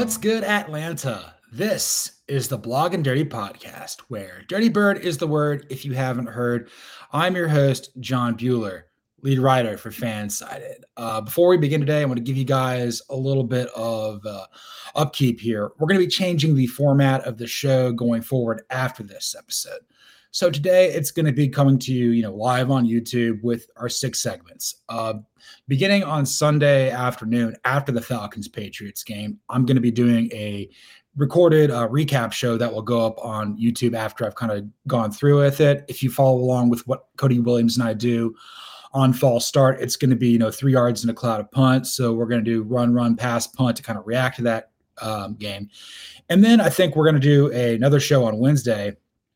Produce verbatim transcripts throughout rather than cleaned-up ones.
What's good, Atlanta? This is the Blog and Dirty Podcast, where Dirty Bird is the word if you haven't heard. I'm your host, John Bueller, lead writer for Fansided. Uh, before we begin today, I want to give you guys a little bit of uh, upkeep here. We're going to be changing the format of the show going forward after this episode. So today it's going to be coming to you, you know, live on YouTube with our six segments. Uh, beginning on Sunday afternoon after the Falcons-Patriots game, I'm going to be doing a recorded uh, recap show that will go up on YouTube after I've kind of gone through with it. If you follow along with what Cody Williams and I do on False Start, it's going to be, you know, three yards in a cloud of punts. So we're going to do run, run, pass, punt to kind of react to that um, game. And then I think we're going to do a, another show on Wednesday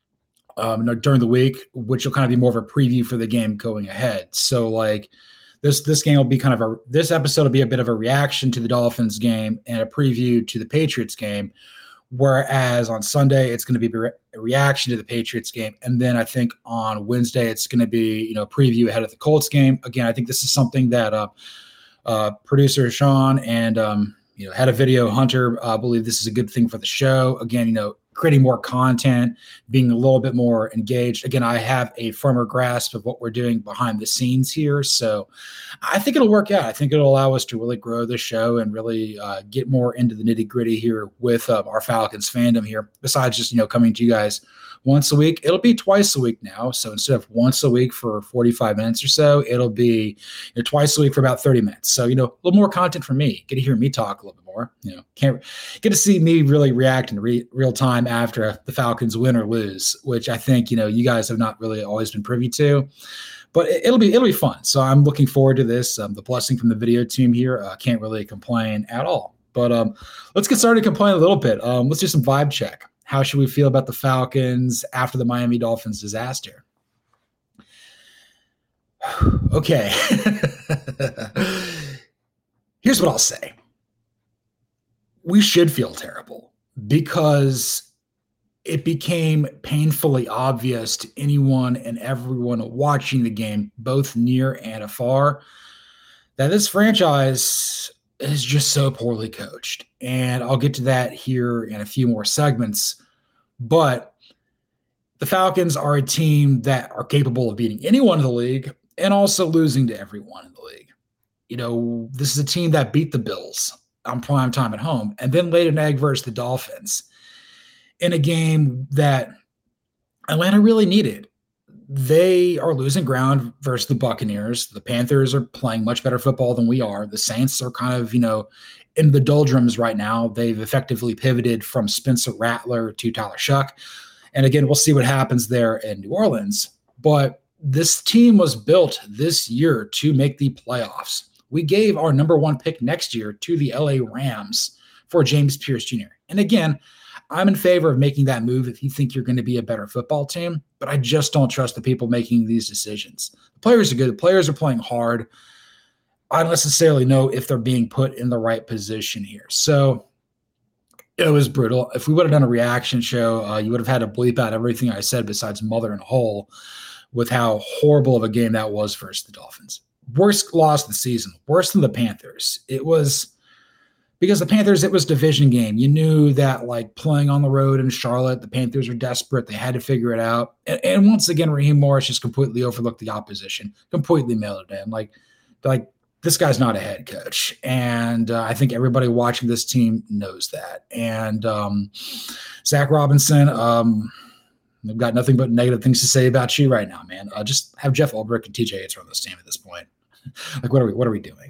Um, during the week, which will kind of be more of a preview for the game going ahead. So like this, this game will be kind of a, this episode will be a bit of a reaction to the Dolphins game and a preview to the Patriots game. Whereas on Sunday, it's going to be a reaction to the Patriots game. And then I think on Wednesday, it's going to be, you know, preview ahead of the Colts game. Again, I think this is something that uh, uh, producer Sean and, um, you know, head of video Hunter uh, believe this is a good thing for the show. Again, you know, creating more content, being a little bit more engaged. Again, I have a firmer grasp of what we're doing behind the scenes here. So I think it'll work out. I think it'll allow us to really grow the show and really uh, get more into the nitty gritty here with uh, our Falcons fandom here. Besides just, you know, coming to you guys once a week, it'll be twice a week now. So instead of once a week for forty-five minutes or so, it'll be, you know, twice a week for about thirty minutes. So, you know, a little more content from me. Get to hear me talk a little bit more. You know, can't get to see me really react in re- real time after the Falcons win or lose, which I think, you know, you guys have not really always been privy to. But it, it'll be it'll be fun. So I'm looking forward to this. Um, the blessing from the video team here. Uh, can't really complain at all. But um, let's get started complaining a little bit. Um, let's do some vibe check. How should we feel about the Falcons after the Miami Dolphins disaster? Okay. Here's what I'll say. We should feel terrible because it became painfully obvious to anyone and everyone watching the game, both near and afar, that this franchise is just so poorly coached. And I'll get to that here in a few more segments. But the Falcons are a team that are capable of beating anyone in the league and also losing to everyone in the league. You know, this is a team that beat the Bills on prime time at home and then laid an egg versus the Dolphins in a game that Atlanta really needed. They are losing ground versus the Buccaneers. The Panthers are playing much better football than we are. The Saints are kind of, you know, in the doldrums right now. They've effectively pivoted from Spencer Rattler to Tyler Shuck. And again, we'll see what happens there in New Orleans. But this team was built this year to make the playoffs. We gave our number one pick next year to the L A Rams for James Pierce Junior And again, I'm in favor of making that move if you think you're going to be a better football team, but I just don't trust the people making these decisions. The players are good. The players are playing hard. I don't necessarily know if they're being put in the right position here. So it was brutal. If we would have done a reaction show, uh, you would have had to bleep out everything I said besides mother and whole with how horrible of a game that was versus the Dolphins. Worst loss of the season, worse than the Panthers. It was because the Panthers, it was a division game. You knew that, like, playing on the road in Charlotte, the Panthers are desperate. They had to figure it out. And, and once again, Raheem Morris just completely overlooked the opposition, completely mailed it in. Like, like this guy's not a head coach. And uh, I think everybody watching this team knows that. And um, Zach Robinson, um, I've got nothing but negative things to say about you right now, man. Uh, just have Jeff Ulbrich and T J Yates run this team at this point. Like, what are we, what are we doing?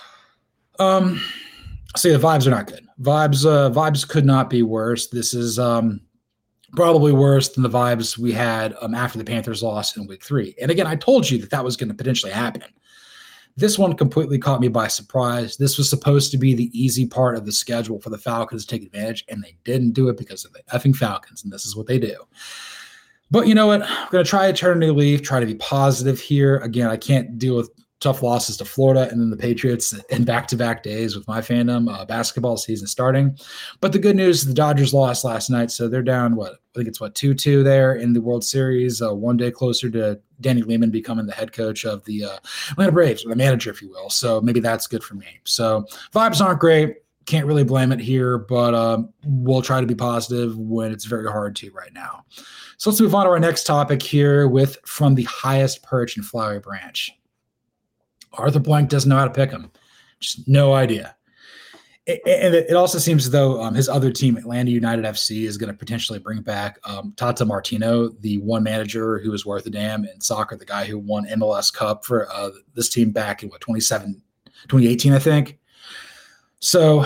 Um, So the vibes are not good. Vibes, uh, vibes could not be worse. This is um, probably worse than the vibes we had um, after the Panthers lost in week three. And again, I told you that that was going to potentially happen. This one completely caught me by surprise. This was supposed to be the easy part of the schedule for the Falcons to take advantage, and they didn't do it because of the effing Falcons, and this is what they do. But you know what? I'm going to try to turn a new leaf, try to be positive here. Again, I can't deal with tough losses to Florida and then the Patriots in back-to-back days with my fandom, uh, basketball season starting. But the good news is the Dodgers lost last night, so they're down, what, I think it's, what, two two there in the World Series, uh, one day closer to Danny Lehman becoming the head coach of the uh, Atlanta Braves, or the manager, if you will. So maybe that's good for me. So vibes aren't great. can't really blame it here, but um, we'll try to be positive when it's very hard to right now. So let's move on to our next topic here with From the Highest Perch in Flowery Branch. Arthur Blank doesn't know how to pick him. Just no idea. And it also seems as though um, his other team, Atlanta United F C, is going to potentially bring back um, Tata Martino, the one manager who was worth a damn in soccer, the guy who won M L S Cup for uh, this team back in, what, twenty-seven, twenty eighteen, I think. So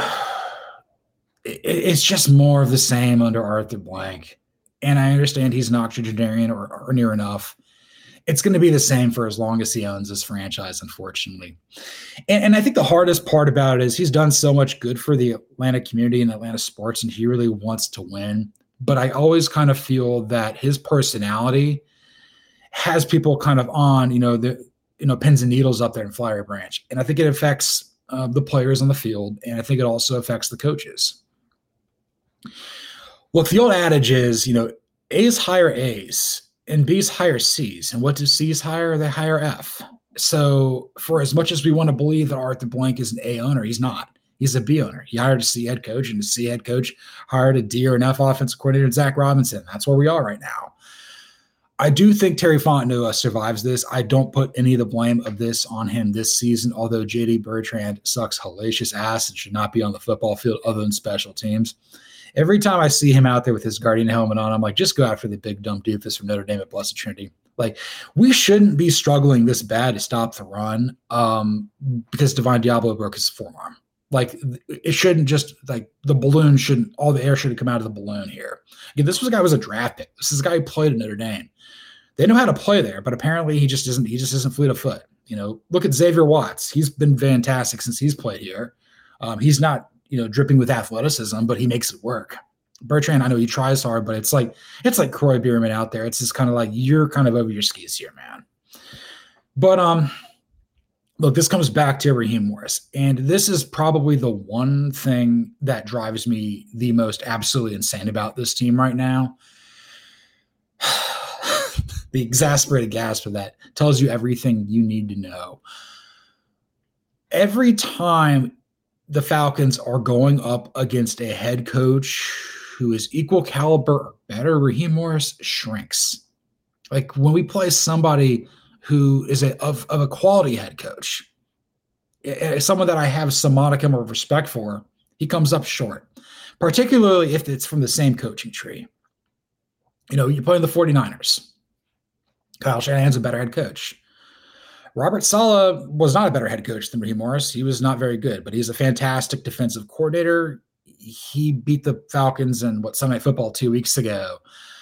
it, it's just more of the same under Arthur Blank. And I understand he's an octogenarian or, or near enough. It's going to be the same for as long as he owns this franchise, unfortunately. And, and I think the hardest part about it is he's done so much good for the Atlanta community and Atlanta sports, and he really wants to win. But I always kind of feel that his personality has people kind of on, you know, the you know pins and needles up there in Flowery Branch. And I think it affects uh, the players on the field, and I think it also affects the coaches. Look, the old adage is, you know, A's hire A's. And B's hire C's. And what do C's hire? They hire F. So for as much as we want to believe that Arthur Blank is an A owner, he's not. He's a B owner. He hired a C head coach, and the C head coach hired a D or an F offensive coordinator, Zach Robinson. That's where we are right now. I do think Terry Fontenot survives this. I don't put any of the blame of this on him this season, although J D Bertrand sucks hellacious ass and should not be on the football field other than special teams. Every time I see him out there with his Guardian helmet on, I'm like, just go after the big dumb doofus from Notre Dame at Blessed Trinity. Like, we shouldn't be struggling this bad to stop the run um, because Divine Diablo broke his forearm. Like, it shouldn't just, like, the balloon shouldn't, all the air shouldn't come out of the balloon here. Again, this was a guy who was a draft pick. This is a guy who played at Notre Dame. They know how to play there, but apparently he just isn't, he just isn't fleet of foot. You know, look at Xavier Watts. He's been fantastic since he's played here. Um, he's not, you know, dripping with athleticism, but he makes it work. Bertrand, I know he tries hard, but it's like it's like Croy Bierman out there. It's just kind of like you're kind of over your skis here, man. But um, look, this comes back to Raheem Morris, and this is probably the one thing that drives me the most absolutely insane about this team right now. The exasperated gasp of that tells you everything you need to know. Every time the Falcons are going up against a head coach who is equal caliber or better, Raheem Morris shrinks. Like when we play somebody who is a, of, of a quality head coach, someone that I have some modicum of respect for, he comes up short, particularly if it's from the same coaching tree. You know, you're playing the 49ers. Kyle Shanahan's a better head coach. Robert Saleh was not a better head coach than Raheem Morris. He was not very good, but he's a fantastic defensive coordinator. He beat the Falcons in what Sunday Football two weeks ago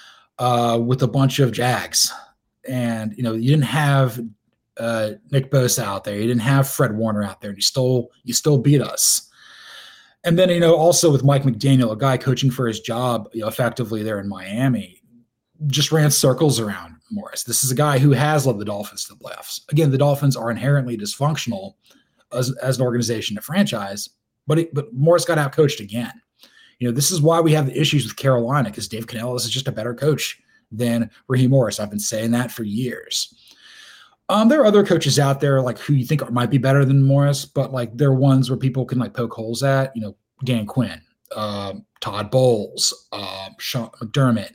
uh, with a bunch of Jags. And, you know, you didn't have uh, Nick Bosa out there. You didn't have Fred Warner out there. And you still, you still beat us. And then, you know, also with Mike McDaniel, a guy coaching for his job, you know, effectively there in Miami, just ran circles around Morris. This is a guy who has led the Dolphins to the playoffs. Again, the Dolphins are inherently dysfunctional as, as an organization, a franchise, but it, but Morris got outcoached again. You know, this is why we have the issues with Carolina, because Dave Canellis is just a better coach than Raheem Morris. I've been saying that for years. Um, there are other coaches out there like who you think are, might be better than Morris, but like they're ones where people can like poke holes at. You know, Dan Quinn, um, Todd Bowles, um, Sean McDermott.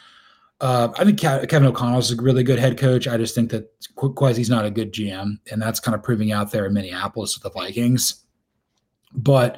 Uh, I think Kevin O'Connell is a really good head coach. I just think that Kwesi's not a good G M, and that's kind of proving out there in Minneapolis with the Vikings. But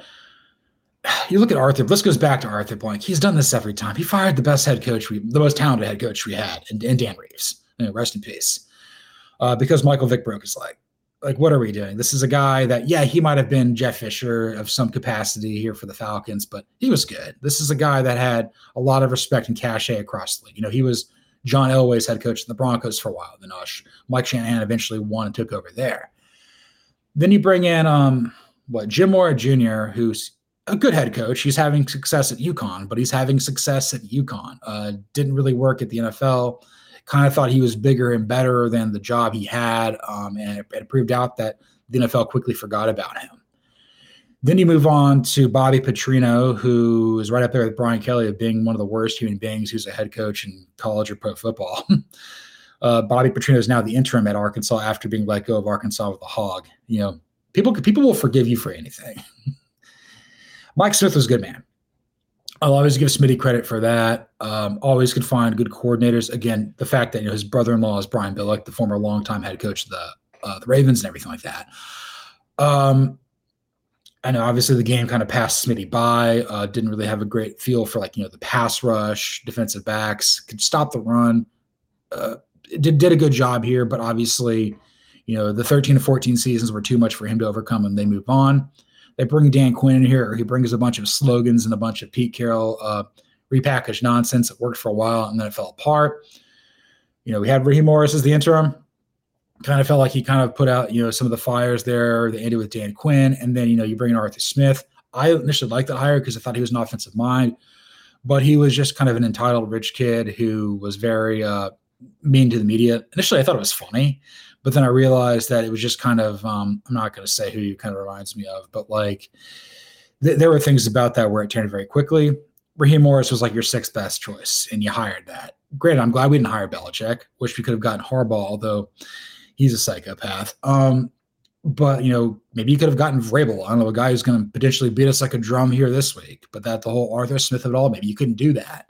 you look at Arthur. This goes back to Arthur Blank. He's done this every time. He fired the best head coach, we, the most talented head coach we had, and, and Dan Reeves. You know, rest in peace. Uh, because Michael Vick broke his leg. Like, what are we doing? This is a guy that, yeah, he might have been Jeff Fisher of some capacity here for the Falcons, but he was good. This is a guy that had a lot of respect and cachet across the league. You know, he was John Elway's head coach in the Broncos for a while. Then uh, Mike Shanahan eventually won and took over there. Then you bring in, um, what, Jim Mora Junior, who's a good head coach. He's having success at UConn, but he's having success at UConn. Uh, didn't really work at the N F L. Kind of thought he was bigger and better than the job he had, um, and it, it proved out that the N F L quickly forgot about him. Then you move on to Bobby Petrino, who is right up there with Brian Kelly of being one of the worst human beings who's a head coach in college or pro football. uh, Bobby Petrino is now the interim at Arkansas after being let go of Arkansas with a hog. You know, people people will forgive you for anything. Mike Smith was a good man. I'll always give Smitty credit for that. Um, always could find good coordinators. Again, the fact that you know his brother-in-law is Brian Billick, the former longtime head coach of the uh, the Ravens and everything like that. Um, I know obviously the game kind of passed Smitty by. Uh, didn't really have a great feel for like you know the pass rush, defensive backs, could stop the run. Uh, did did a good job here, but obviously, you know the thirteen to fourteen seasons were too much for him to overcome, and they move on. They bring Dan Quinn in here, or he brings a bunch of slogans and a bunch of Pete Carroll uh, repackaged nonsense. It worked for a while, and then it fell apart. You know, we had Raheem Morris as the interim. Kind of felt like he kind of put out, you know, some of the fires there. They ended with Dan Quinn, and then, you know, you bring in Arthur Smith. I initially liked that hire because I thought he was an offensive mind, but he was just kind of an entitled rich kid who was very uh, mean to the media. Initially, I thought it was funny. But then I realized that it was just kind of, um, I'm not going to say who he kind of reminds me of, but like th- there were things about that where it turned very quickly. Raheem Morris was like your sixth best choice, and you hired that. Granted, I'm glad we didn't hire Belichick. Wish we could have gotten Harbaugh, although he's a psychopath. Um, but, you know, maybe you could have gotten Vrabel. I don't know, a guy who's going to potentially beat us like a drum here this week. But that the whole Arthur Smith of it all, maybe you couldn't do that.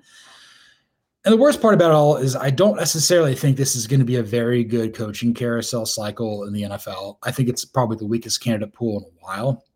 And the worst part about it all is I don't necessarily think this is going to be a very good coaching carousel cycle in the N F L. I think it's probably the weakest candidate pool in a while.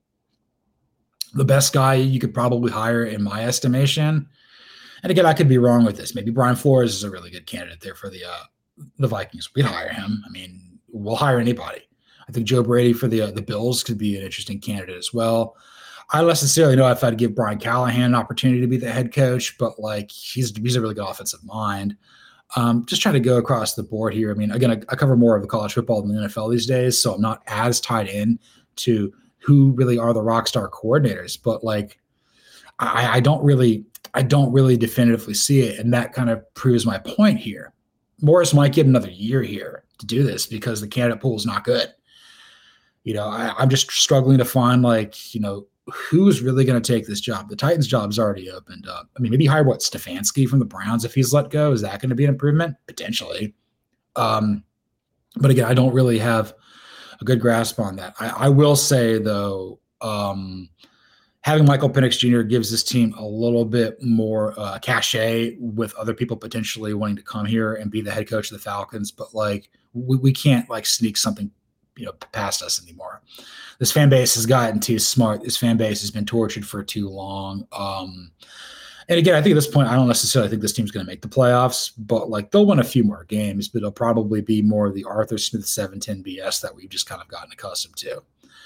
The best guy you could probably hire, in my estimation, and again, I could be wrong with this. Maybe Brian Flores is a really good candidate there for the uh, the Vikings. We'd hire him. I mean, we'll hire anybody. I think Joe Brady for the uh, the Bills could be an interesting candidate as well. I don't necessarily know if I'd give Brian Callahan an opportunity to be the head coach, but like he's he's a really good offensive mind. Um, just trying to go across the board here. I mean, again, I, I cover more of the college football than the N F L these days, so I'm not as tied in to who really are the rock star coordinators. But like, I, I don't really, I don't really definitively see it, and that kind of proves my point here. Morris might get another year here to do this because the candidate pool is not good. You know, I, I'm just struggling to find like, you know, who's really going to take this job? The Titans' job's already opened up. I mean, maybe hire what Stefanski from the Browns if he's let go. Is that going to be an improvement? Potentially. Um, but again, I don't really have a good grasp on that. I, I will say though, um, having Michael Penix Junior gives this team a little bit more uh, cachet with other people potentially wanting to come here and be the head coach of the Falcons. But like, we, we can't like sneak something, you know, past us anymore. This fan base has gotten too smart. This fan base has been tortured for too long. Um, and again, I think at this point, I don't necessarily think this team's going to make the playoffs, but like they'll win a few more games, but it'll probably be more of the Arthur Smith seven ten B S that we've just kind of gotten accustomed to.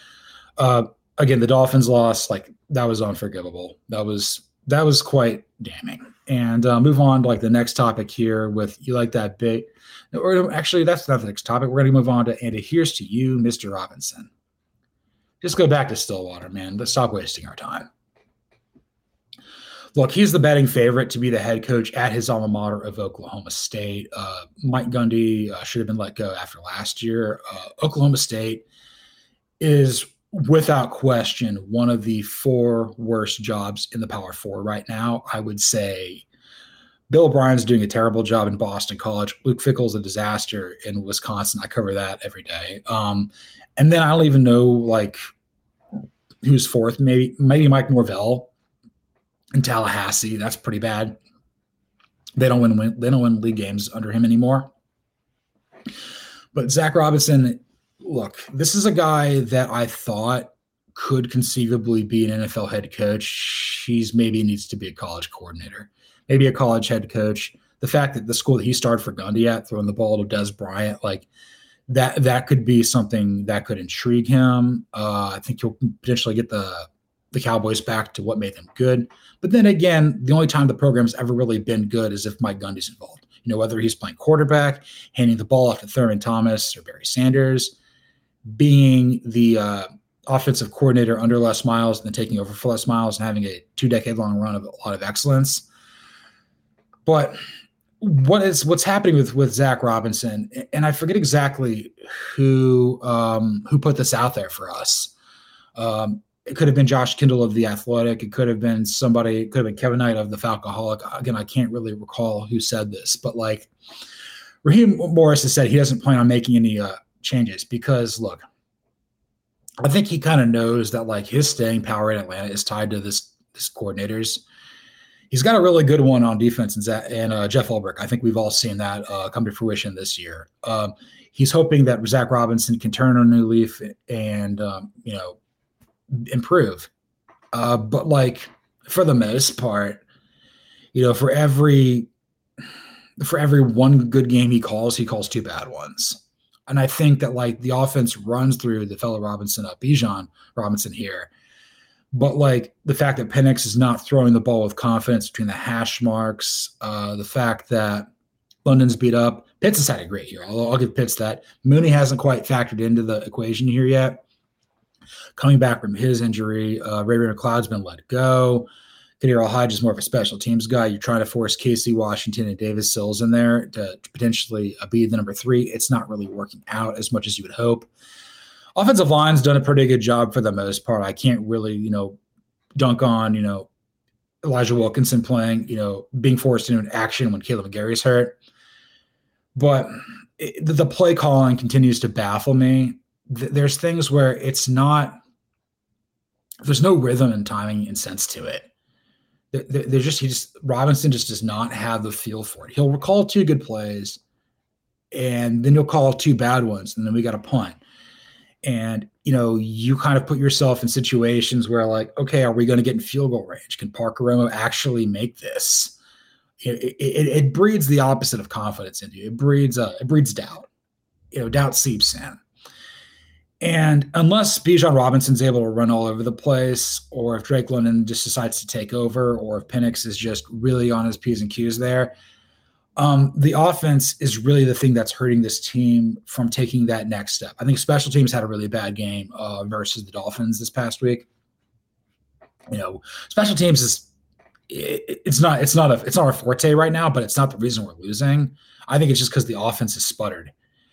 Uh, again, the Dolphins loss, like that was unforgivable. That was, that was quite damning. And uh, move on to like the next topic here with you like that big, or actually that's not the next topic. We're going to move on to, and here's to you, Mister Robinson. Just go back to Stillwater, man. Let's stop wasting our time. Look, he's the betting favorite to be the head coach at his alma mater of Oklahoma State. Uh, Mike Gundy uh, should have been let go after last year. Uh, Oklahoma State is, without question, one of the four worst jobs in the Power Four right now. I would say Bill O'Brien's doing a terrible job in Boston College. Luke Fickell's a disaster in Wisconsin. I cover that every day. Um, and then I don't even know like who's fourth. Maybe maybe Mike Norvell in Tallahassee. That's pretty bad. They don't win, win they don't win league games under him anymore. But Zach Robinson, look, this is a guy that I thought could conceivably be an N F L head coach. He's maybe needs to be a college coordinator, maybe a college head coach. The fact that the school that he started for Gundy at, throwing the ball to Des Bryant, like that, that could be something that could intrigue him. Uh, I think he'll potentially get the the Cowboys back to what made them good. But then again, the only time the program's ever really been good is if Mike Gundy's involved. You know, whether he's playing quarterback, handing the ball off to Thurman Thomas or Barry Sanders, being the uh, offensive coordinator under Les Miles and then taking over for Les Miles and having a two-decade-long run of a lot of excellence. But what is what's happening with with Zach Robinson, and I forget exactly who um, who put this out there for us. Um, it could have been Josh Kindle of The Athletic. It could have been somebody. It could have been Kevin Knight of The Falcoholic. Again, I can't really recall who said this, but like Raheem Morris has said he doesn't plan on making any uh, changes because, look, I think he kind of knows that like his staying power in Atlanta is tied to this his coordinators. He's got a really good one on defense, and, Zach, and uh, Jeff Ulbrich. I think we've all seen that uh, come to fruition this year. Um, he's hoping that Zach Robinson can turn a new leaf and um, you know improve. Uh, but like for the most part, you know, for every for every one good game he calls, he calls two bad ones. And I think that like the offense runs through the fellow Robinson, uh, Bijan Robinson here. But like the fact that Penix is not throwing the ball with confidence between the hash marks, uh, the fact that London's beat up, Pitts has had a great year. I'll, I'll give Pitts that. Mooney hasn't quite factored into the equation here yet. Coming back from his injury, uh, Ray Ray McLeod's been let go. Kadir Al-Hajj is more of a special teams guy. You're trying to force Casey Washington and Davis Sills in there to, to potentially uh, be the number three. It's not really working out as much as you would hope. Offensive line's done a pretty good job for the most part. I can't really, you know, dunk on, you know, Elijah Wilkinson playing, you know, being forced into an action when Caleb McGarry's hurt. But it, the play calling continues to baffle me. Th- there's things where it's not, there's no rhythm and timing and sense to it. There, there's just, he just, Robinson just does not have the feel for it. He'll recall two good plays and then he'll call two bad ones and then we got a punt. And, you know, you kind of put yourself in situations where like, okay, are we going to get in field goal range? Can Parker Romo actually make this? It, it, it breeds the opposite of confidence into you. It breeds, uh, it breeds doubt. You know, doubt seeps in. And unless Bijan Robinson's able to run all over the place, or if Drake London just decides to take over, or if Penix is just really on his P's and Q's there, Um, the offense is really the thing that's hurting this team from taking that next step. I think special teams had a really bad game uh, versus the Dolphins this past week. You know, special teams is it, it's not it's not a it's not our forte right now, but it's not the reason we're losing. I think it's just because the offense has sputtered,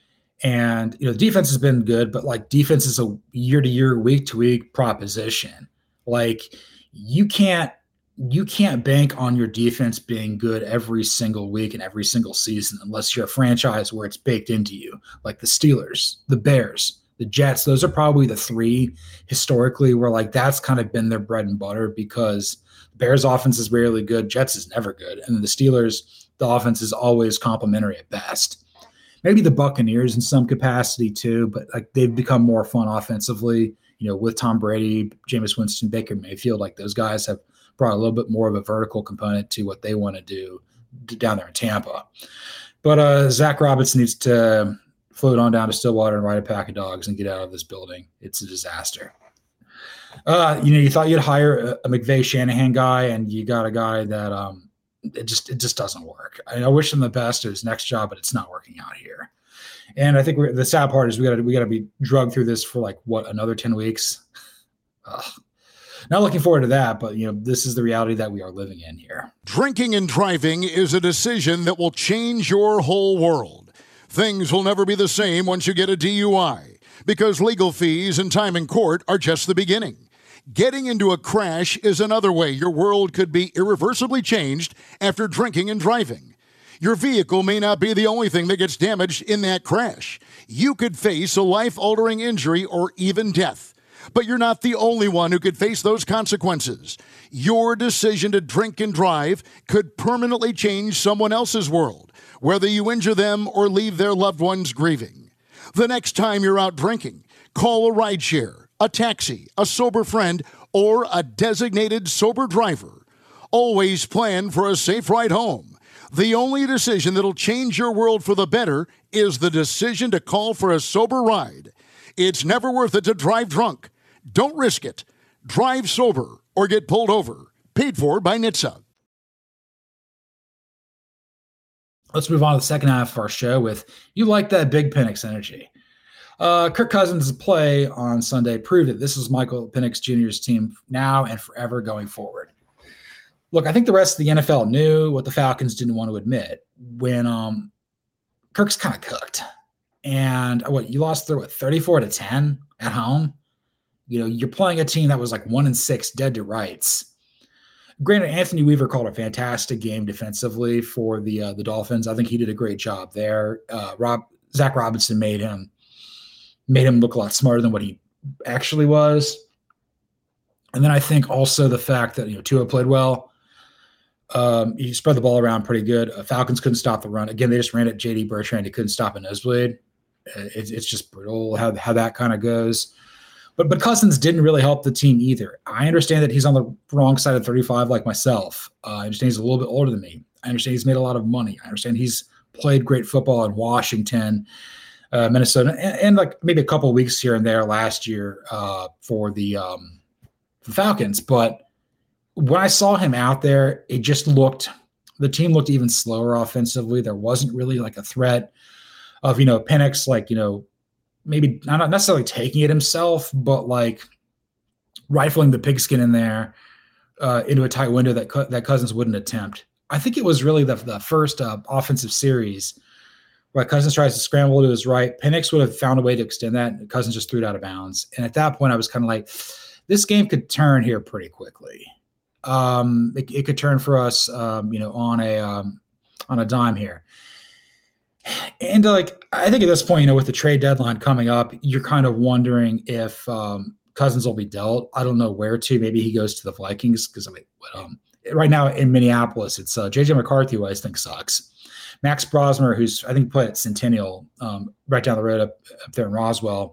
and you know, the defense has been good, but like defense is a year to year, week to week proposition. Like you can't. You can't bank on your defense being good every single week and every single season unless you're a franchise where it's baked into you, like the Steelers, the Bears, the Jets. Those are probably the three historically where like that's kind of been their bread and butter because the Bears offense is rarely good. Jets is never good. And the Steelers, the offense is always complimentary at best. Maybe the Buccaneers in some capacity too, but like they've become more fun offensively, you know, with Tom Brady, Jameis Winston, Baker Mayfield, like those guys have brought a little bit more of a vertical component to what they want to do down there in Tampa. But uh, Zach Robinson needs to float on down to Stillwater and ride a pack of dogs and get out of this building. It's a disaster. Uh, you know, you thought you'd hire a, a McVay Shanahan guy, and you got a guy that um, it just it just doesn't work. I, mean, I wish him the best at his next job, but it's not working out here. And I think we're, the sad part is we got to we got to be drugged through this for like what another ten weeks. Ugh. Not looking forward to that, but, you know, this is the reality that we are living in here. Drinking and driving is a decision that will change your whole world. Things will never be the same once you get a D U I, because legal fees and time in court are just the beginning. Getting into a crash is another way your world could be irreversibly changed after drinking and driving. Your vehicle may not be the only thing that gets damaged in that crash. You could face a life-altering injury or even death. But you're not the only one who could face those consequences. Your decision to drink and drive could permanently change someone else's world, whether you injure them or leave their loved ones grieving. The next time you're out drinking, call a rideshare, a taxi, a sober friend, or a designated sober driver. Always plan for a safe ride home. The only decision that'll change your world for the better is the decision to call for a sober ride. It's never worth it to drive drunk. Don't risk it. Drive sober or get pulled over. Paid for by N H T S A. Let's move on to the second half of our show with you like that big Penix energy. Uh, Kirk Cousins' play on Sunday proved that this is Michael Penix Junior's team now and forever going forward. Look, I think the rest of the N F L knew what the Falcons didn't want to admit when um, Kirk's kind of cooked. And what you lost through what thirty-four to ten at home. You know, you're playing a team that was like one and six dead to rights. Granted, Anthony Weaver called a fantastic game defensively for the uh, the Dolphins. I think he did a great job there. Uh, Rob Zach Robinson made him made him look a lot smarter than what he actually was. And then I think also the fact that, you know, Tua played well. Um, he spread the ball around pretty good. Uh, Falcons couldn't stop the run. Again, they just ran at J D Bertrand. He couldn't stop a nosebleed. Uh, it's, it's just brutal how, how that kind of goes. But but Cousins didn't really help the team either. I understand that he's on the wrong side of thirty-five like myself. Uh, I understand he's a little bit older than me. I understand he's made a lot of money. I understand he's played great football in Washington, uh, Minnesota, and, and like maybe a couple of weeks here and there last year uh, for the, um, the Falcons. But when I saw him out there, it just looked – the team looked even slower offensively. There wasn't really like a threat of, you know, Penix, like, you know, maybe not necessarily taking it himself, but like rifling the pigskin in there uh, into a tight window that that Cousins wouldn't attempt. I think it was really the, the first uh, offensive series where Cousins tries to scramble to his right. Penix would have found a way to extend that, and Cousins just threw it out of bounds. And at that point, I was kind of like, this game could turn here pretty quickly. Um, it, it could turn for us, um, you know, on a um, on a dime here. And like, I think at this point, you know, with the trade deadline coming up, you're kind of wondering if um, Cousins will be dealt. I don't know where to. Maybe he goes to the Vikings because I mean, um, right now in Minneapolis, it's uh, J J McCarthy, who I think sucks. Max Brosmer, who's I think played at Centennial, um, right down the road up, up there in Roswell.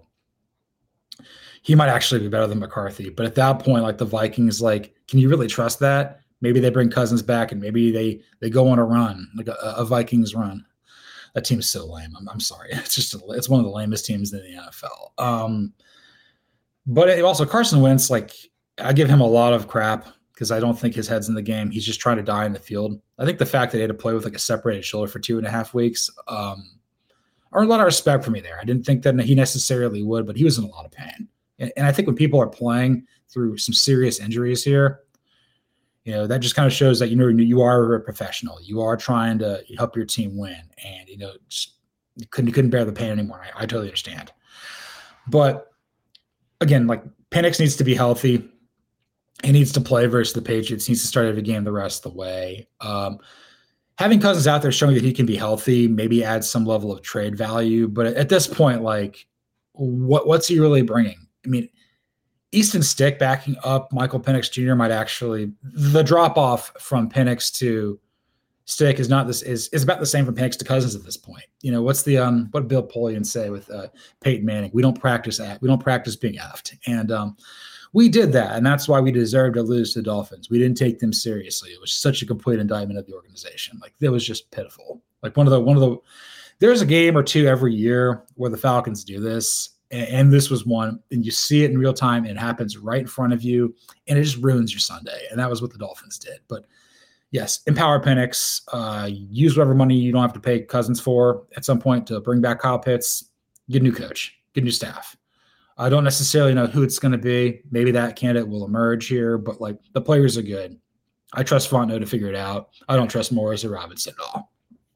He might actually be better than McCarthy. But at that point, like the Vikings, like, can you really trust that? Maybe they bring Cousins back and maybe they they go on a run, like a, a Vikings run. That team's so lame. I'm, I'm sorry. It's just a, it's one of the lamest teams in the N F L. Um, but it, also Carson Wentz, like I give him a lot of crap because I don't think his head's in the game. He's just trying to die in the field. I think the fact that he had to play with like a separated shoulder for two and a half weeks um, are a lot of respect for me there. I didn't think that he necessarily would, but he was in a lot of pain. And, and I think when people are playing through some serious injuries here, you know, that just kind of shows that, you know, you are a professional. You are trying to help your team win. And, you know, just, you couldn't, you couldn't bear the pain anymore. I, I totally understand. But, again, like, Penix needs to be healthy. He needs to play versus the Patriots. He needs to start every game the rest of the way. Um, having Cousins out there showing that he can be healthy maybe adds some level of trade value. But at this point, like, what what's he really bringing? I mean, Easton Stick backing up Michael Penix Junior might actually – the drop-off from Penix to Stick is not this is is about the same from Penix to Cousins at this point. You know, what's the um what did Bill Polian say with uh, Peyton Manning? We don't practice at, we don't practice being effed. And um, we did that, and that's why we deserved to lose to the Dolphins. We didn't take them seriously. It was such a complete indictment of the organization. Like, it was just pitiful. Like one of the one of the – there's a game or two every year where the Falcons do this. And this was one, and you see it in real time, and it happens right in front of you, and it just ruins your Sunday. And that was what the Dolphins did. But yes, empower Penix, uh, use whatever money you don't have to pay Cousins for at some point to bring back Kyle Pitts, get a new coach, get a new staff. I don't necessarily know who it's going to be. Maybe that candidate will emerge here, but like the players are good. I trust Fontenot to figure it out. I don't trust Morris or Robinson at all.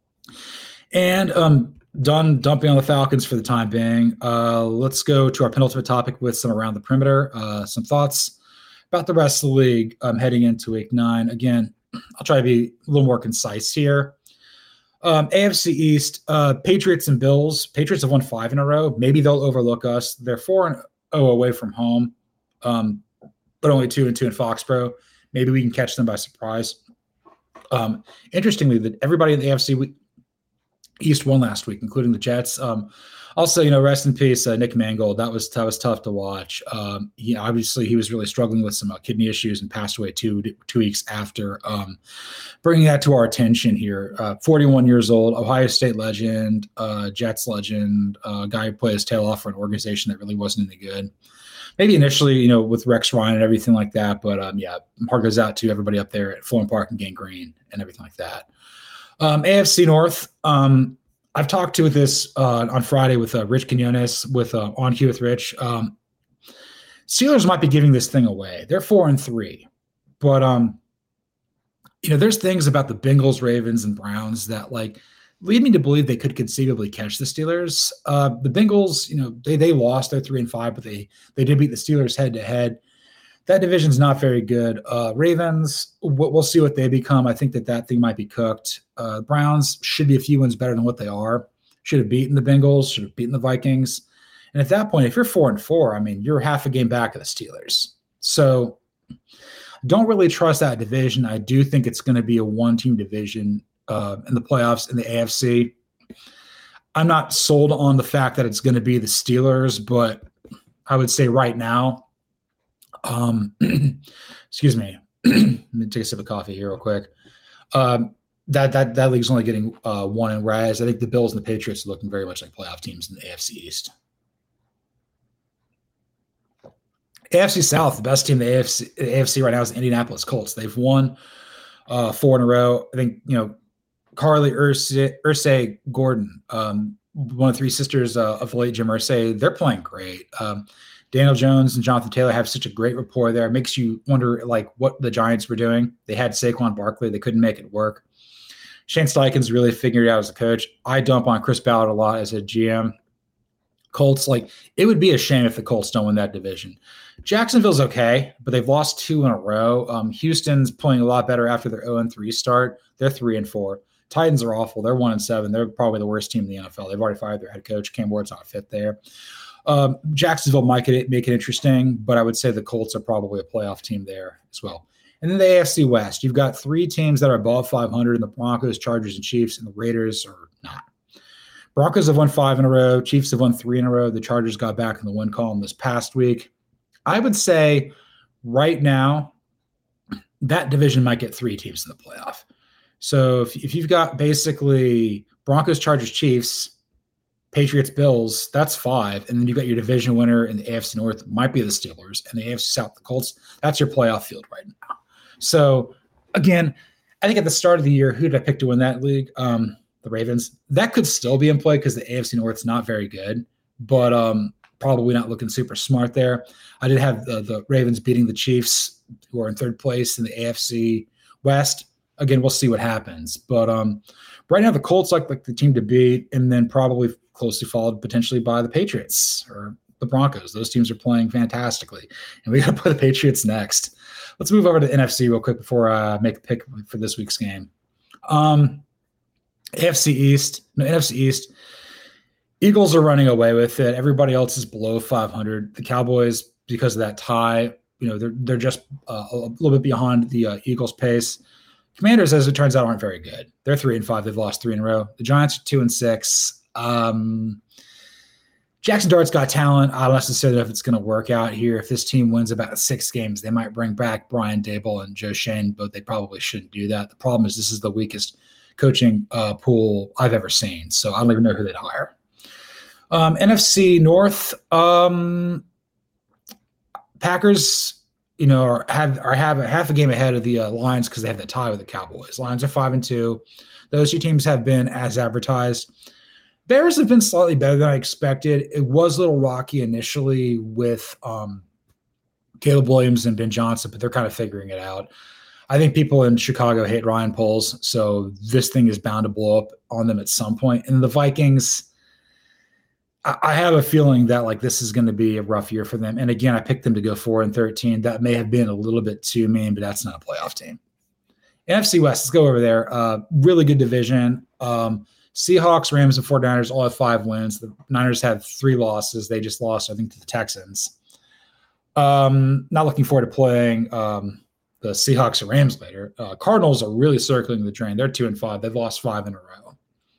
And um, done dumping on the Falcons for the time being. Uh, let's go to our penultimate topic with some around the perimeter. Uh, some thoughts about the rest of the league um, heading into week nine. Again, I'll try to be a little more concise here. Um, A F C East, uh, Patriots and Bills. Patriots have won five in a row. Maybe they'll overlook us. They're four and oh away from home, um, but only two and two in Foxborough. Maybe we can catch them by surprise. Um, interestingly, that everybody in the A F C East won last week, including the Jets. Um, also, you know, rest in peace, uh, Nick Mangold. That was that was tough to watch. Um, he, obviously, he was really struggling with some uh, kidney issues and passed away two two weeks after. Um, bringing that to our attention here, uh, forty-one years old, Ohio State legend, uh, Jets legend, a uh, guy who played his tail off for an organization that really wasn't any good. Maybe initially, you know, with Rex Ryan and everything like that, but um, yeah, heart goes out to everybody up there at Florham Park and Gang Green and everything like that. Um, A F C North, um, I've talked to this uh, on Friday with uh, Rich Quinones with uh, On Cue with Rich. Um, Steelers might be giving this thing away. They're four and three, but um, you know, there's things about the Bengals, Ravens, and Browns that like lead me to believe they could conceivably catch the Steelers. Uh, the Bengals, you know, they they lost. They're three and five, but they they did beat the Steelers head to head. That division's not very good. Uh, Ravens, we'll see what they become. I think that that thing might be cooked. Uh, Browns should be a few wins better than what they are. Should have beaten the Bengals, should have beaten the Vikings. And at that point, if you're four and four, I mean, you're half a game back of the Steelers. So Don't really trust that division. I do think it's going to be a one-team division uh, in the playoffs in the A F C. I'm not sold on the fact that it's going to be the Steelers, but I would say right now, um, excuse me, let me take a sip of coffee here real quick. Um, that that that league's only getting uh, one in rise. I think the Bills and the Patriots are looking very much like playoff teams in the A F C East. A F C South, the best team in the A F C, the A F C right now is the Indianapolis Colts. They've won uh, four in a row. I think, you know, Carly Ursay, Ursay Gordon, um, one of the three sisters uh, of the late Jim Ursay, they're playing great. Um, Daniel Jones and Jonathan Taylor have such a great rapport there. It makes you wonder, like, what the Giants were doing. They had Saquon Barkley. They couldn't make it work. Shane Steichen's really figured it out as a coach. I dump on Chris Ballard a lot as a G M. Colts, like, it would be a shame if the Colts don't win that division. Jacksonville's okay, but they've lost two in a row. Um, Houston's playing a lot better after their oh and three start. They're three and four. Titans are awful. They're one and seven. They're probably the worst team in the N F L. They've already fired their head coach. Cam Ward's not fit there. Um, Jacksonville might get it, make it interesting, but I would say the Colts are probably a playoff team there as well. And then the A F C West, you've got three teams that are above five hundred, and the Broncos, Chargers, and Chiefs, and the Raiders are not. Broncos have won five in a row. Chiefs have won three in a row. The Chargers got back in the win column this past week. I would say right now that division might get three teams in the playoff. So if, if you've got basically Broncos, Chargers, Chiefs, Patriots, Bills, that's five. And then you've got your division winner in the A F C North, might be the Steelers, and the A F C South, the Colts. That's your playoff field right now. So again, I think at the start of the year, who did I pick to win that league? Um, the Ravens. That could still be in play because the A F C North is not very good, but um, probably not looking super smart there. I did have the, the Ravens beating the Chiefs, who are in third place in the A F C West. Again, we'll see what happens. But um, right now, the Colts like, like the team to beat, and then probably closely followed potentially by the Patriots or the Broncos. Those teams are playing fantastically. And we got to put the Patriots next. Let's move over to N F C real quick before I make a pick for this week's game. Um, A F C East, no, N F C East, Eagles are running away with it. Everybody else is below five hundred. The Cowboys, because of that tie, you know, they're they're just uh, a little bit behind the uh, Eagles' pace. Commanders, as it turns out, aren't very good. They're three and five. They've lost three in a row. The Giants are two and six. Um, Jackson Dart's got talent. I don't necessarily know if it's going to work out here. If this team wins about six games, they might bring back Brian Dable and Joe Shane, but they probably shouldn't do that. The problem is this is the weakest coaching uh, pool I've ever seen, so I don't even know who they'd hire. Um, N F C North, um, Packers, you know, are have are have a half a game ahead of the uh, Lions because they have the tie with the Cowboys. Lions are five and two. Those two teams have been as advertised. Bears have been slightly better than I expected. It was a little rocky initially with um, Caleb Williams and Ben Johnson, but they're kind of figuring it out. I think people in Chicago hate Ryan Poles, so this thing is bound to blow up on them at some point. And the Vikings, I, I have a feeling that like this is going to be a rough year for them. And again, I picked them to go four and thirteen. That may have been a little bit too mean, but that's not a playoff team. N F C West, let's go over there. Uh, really good division. Um, Seahawks, Rams, and 49ers all have five wins. The Niners have three losses. They just lost, I think, to the Texans. Um, not looking forward to playing um, the Seahawks or Rams later. Uh, Cardinals are really circling the train. They're two and five. They've lost five in a row.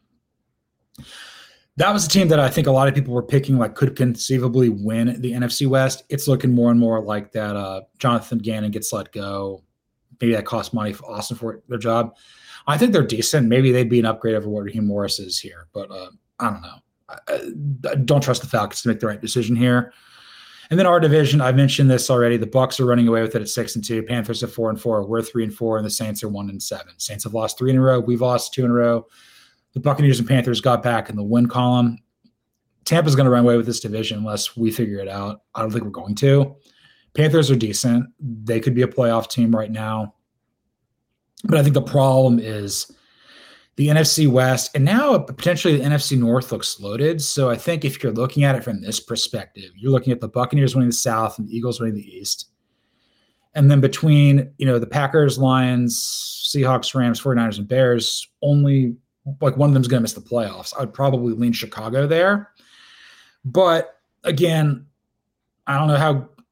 That was a team that I think a lot of people were picking like could conceivably win the N F C West. It's looking more and more like that uh, Jonathan Gannon gets let go. Maybe that costs money for Austin for their job. I think they're decent. Maybe they'd be an upgrade over what Raheem Morris is here, but uh, I don't know. I, I don't trust the Falcons to make the right decision here. And then our division, I mentioned this already. The Bucs are running away with it at six and two. Panthers are four and four. We're three and four, and the Saints are one and seven. Saints have lost three in a row. We've lost two in a row. The Buccaneers and Panthers got back in the win column. Tampa's going to run away with this division unless we figure it out. I don't think we're going to. Panthers are decent. They could be a playoff team right now. But I think the problem is the N F C West, and now potentially the N F C North looks loaded. So I think if you're looking at it from this perspective, you're looking at the Buccaneers winning the South and the Eagles winning the East. And then between, you know, the Packers, Lions, Seahawks, Rams, 49ers, and Bears, only like one of them is going to miss the playoffs. I'd probably lean Chicago there. But again, I don't know how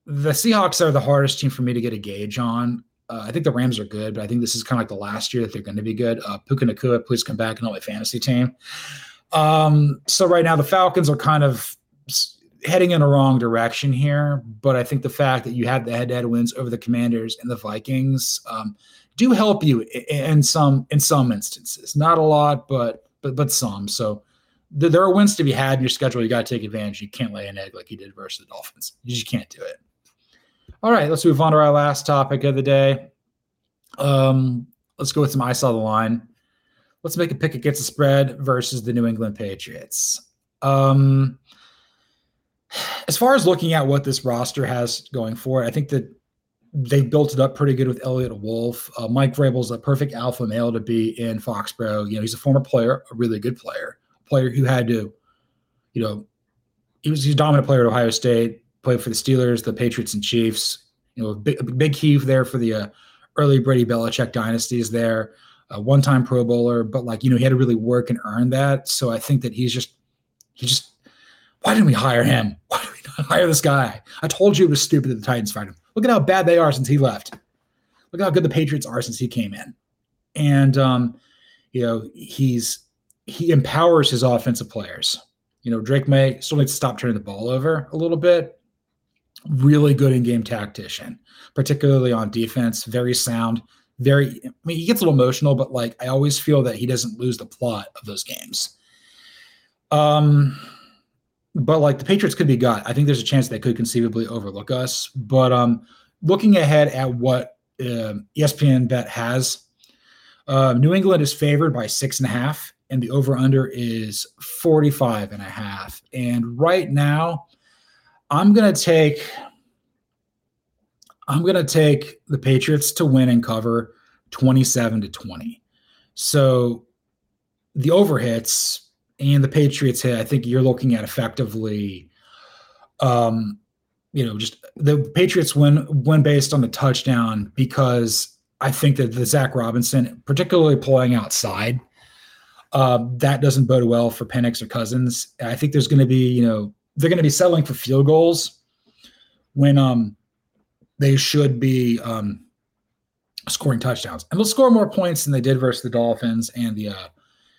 the Seahawks are the hardest team for me to get a gauge on. Uh, I think the Rams are good, but I think this is kind of like the last year that they're going to be good. Uh, Puka Nacua, please come back and help my fantasy team. Um, so right now the Falcons are kind of heading in a wrong direction here, but I think the fact that you had the head-to-head wins over the Commanders and the Vikings um, do help you in some in some instances. Not a lot, but but but some. So th- there are wins to be had in your schedule. You got to take advantage. You can't lay an egg like you did versus the Dolphins. You just can't do it. All right, let's move on to our last topic of the day. Um, let's go with some I saw the line. Let's make a pick against the spread versus the New England Patriots. Um, as far as looking at what this roster has going for it, I think that they built it up pretty good with Elliott Wolf. Uh, Mike Vrabel's a perfect alpha male to be in Foxborough. You know, he's a former player, a really good player, a player who had to, you know, he was, he was a dominant player at Ohio State, played for the Steelers, the Patriots, and Chiefs. You know, a big, a big key there for the uh, early Brady Belichick dynasties there. A one-time Pro Bowler, but like, you know, he had to really work and earn that. So I think that he's just, he just, why didn't we hire him? Why did we not hire this guy? I told you it was stupid that the Titans fired him. Look at how bad they are since he left. Look at how good the Patriots are since he came in. And, um, you know, he's, he empowers his offensive players. You know, Drake May still needs to stop turning the ball over a little bit. Really good in-game tactician, particularly on defense, very sound. Very, I mean, he gets a little emotional, but like I always feel that he doesn't lose the plot of those games. Um, but like the Patriots could be got. I think there's a chance they could conceivably overlook us. But um, looking ahead at what uh, E S P N Bet has, uh, New England is favored by six and a half, and the over/under is forty-five and a half. And right now, I'm gonna take. I'm going to take the Patriots to win and cover twenty-seven to twenty. So the over hits and the Patriots hit, I think you're looking at effectively, um, you know, just the Patriots win, win based on the touchdown because I think that the Zach Robinson, particularly pulling outside, uh, that doesn't bode well for Penix or Cousins. I think there's going to be, you know, they're going to be settling for field goals when, um, they should be um, scoring touchdowns. And they'll score more points than they did versus the Dolphins and the uh,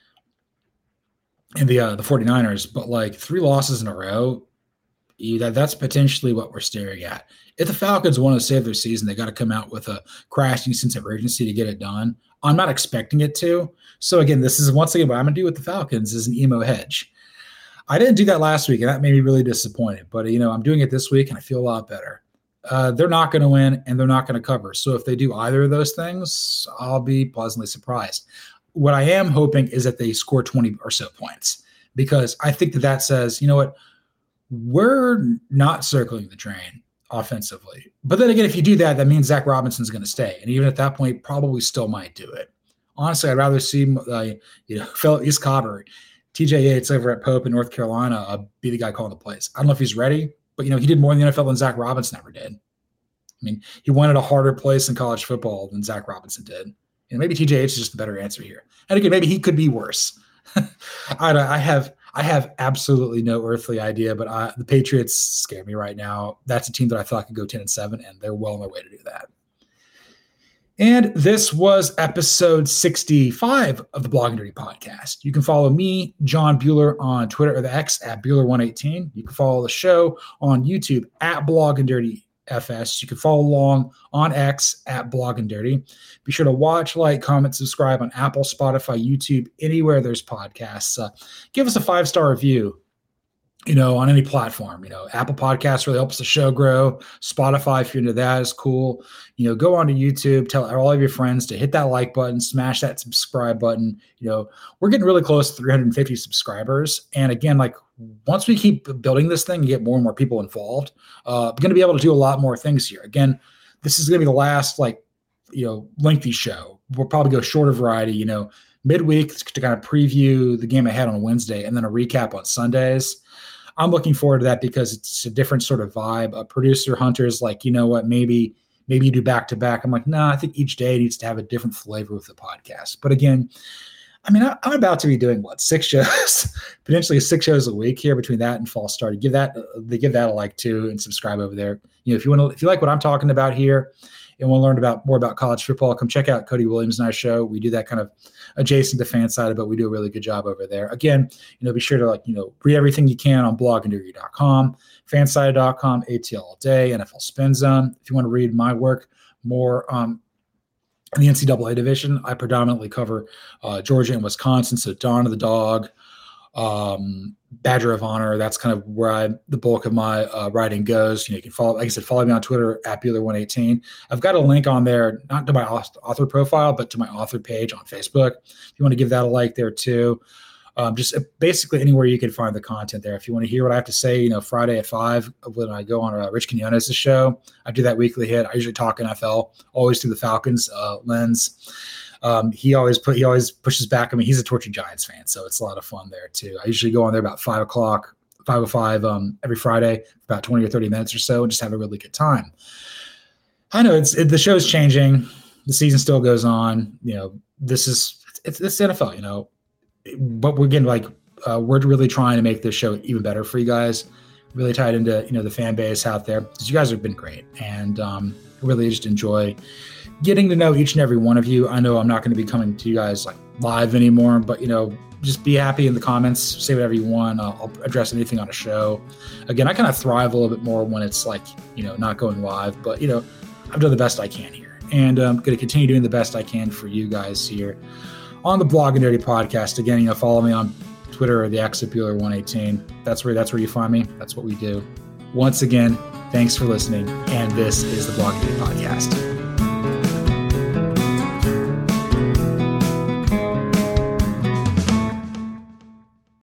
and the uh, the 49ers. But like three losses in a row, you, that, that's potentially what we're staring at. If the Falcons want to save their season, they got to come out with a crashing sense of urgency to get it done. I'm not expecting it to. So again, this is once again what I'm going to do with the Falcons is an emo hedge. I didn't do that last week, and that made me really disappointed. But, you know, I'm doing it this week, and I feel a lot better. Uh, they're not going to win and they're not going to cover. So if they do either of those things, I'll be pleasantly surprised. What I am hoping is that they score twenty or so points because I think that that says, you know what, we're not circling the drain offensively. But then again, if you do that, that means Zach Robinson's going to stay. And even at that point, probably still might do it. Honestly, I'd rather see, uh, you know, Phil Escott or T J Yates over at Pope in North Carolina uh, be the guy calling the plays. I don't know if he's ready. But, you know, he did more in the N F L than Zach Robinson ever did. I mean, he wanted a harder place in college football than Zach Robinson did. And maybe T J H is just the better answer here. And again, maybe he could be worse. I, I have I have absolutely no earthly idea, but I, the Patriots scare me right now. That's a team that I thought could go ten and seven, and they're well on their way to do that. And this was episode sixty-five of the Blogging Dirty Podcast. You can follow me, John Bueller, on Twitter or the X at Bueller one eighteen. You can follow the show on YouTube at Blogging Dirty F S. You can follow along on X at Blogging Dirty. Be sure to watch, like, comment, subscribe on Apple, Spotify, YouTube, anywhere there's podcasts. Uh, give us a five-star review. You know, on any platform. You know, Apple Podcasts really helps the show grow. Spotify, if you're into that, is cool. You know, go on to YouTube, tell all of your friends to hit that like button, smash that subscribe button. You know, we're getting really close to three hundred fifty subscribers. And again, like once we keep building this thing, you get more and more people involved. Uh, we're going to be able to do a lot more things here. Again, this is going to be the last, like, you know, lengthy show. We'll probably go shorter variety, you know, midweek to kind of preview the game ahead on Wednesday and then a recap on Sundays. I'm looking forward to that because it's a different sort of vibe. A producer, Hunter's like, you know what, maybe maybe you do back to back. I'm like, no, nah, I think each day needs to have a different flavor with the podcast. But again, I mean, I, I'm about to be doing what, six shows, potentially six shows a week here between that and False Start. Give that, uh, they give that a like too, and subscribe over there. You know, if you want to, if you like what I'm talking about here and want to learn about more about college football, come check out Cody Williams and I show. We do that kind of adjacent to Fansided, but we do a really good job over there. Again, you know, be sure to like, you know, read everything you can on blog and degree dot com, fansided dot com, A T L all day, N F L Spin Zone. If you want to read my work more, um, in the N C double A division, I predominantly cover uh, Georgia and Wisconsin. So Dawn of the Dog, um, Badger of Honor. That's kind of where I, the bulk of my uh, writing goes. You know, you can follow, like I said, follow me on Twitter at Bueller one eighteen. I've got a link on there, not to my author profile, but to my author page on Facebook. If you want to give that a like there too. Um, just basically anywhere you can find the content there. If you want to hear what I have to say, you know, Friday at five when I go on uh, Rich Quinones' show, I do that weekly hit. I usually talk N F L, always through the Falcons uh, lens. Um, he always put he always pushes back. I mean, he's a tortured Giants fan, so it's a lot of fun there too. I usually go on there about five o'clock, five o five um, every Friday, about twenty or thirty minutes or so, and just have a really good time. I know it's it, the show's changing. The season still goes on. You know, this is it's, it's N F L. You know. But we're getting like uh, we're really trying to make this show even better for you guys. Really tied into you know the fan base out there because you guys have been great, and um, really just enjoy getting to know each and every one of you. I know I'm not going to be coming to you guys like live anymore, but you know just be happy in the comments, say whatever you want. Uh, I'll address anything on a show. Again, I kind of thrive a little bit more when it's like you know not going live, but you know I've done the best I can here, and I'm going to continue doing the best I can for you guys here on the Blog and Nerdy podcast. Again, you know, follow me on Twitter or the X at Bueller one eighteen. That's where that's where you find me. That's what we do. Once again, thanks for listening, and this is the Blog and Nerdy podcast.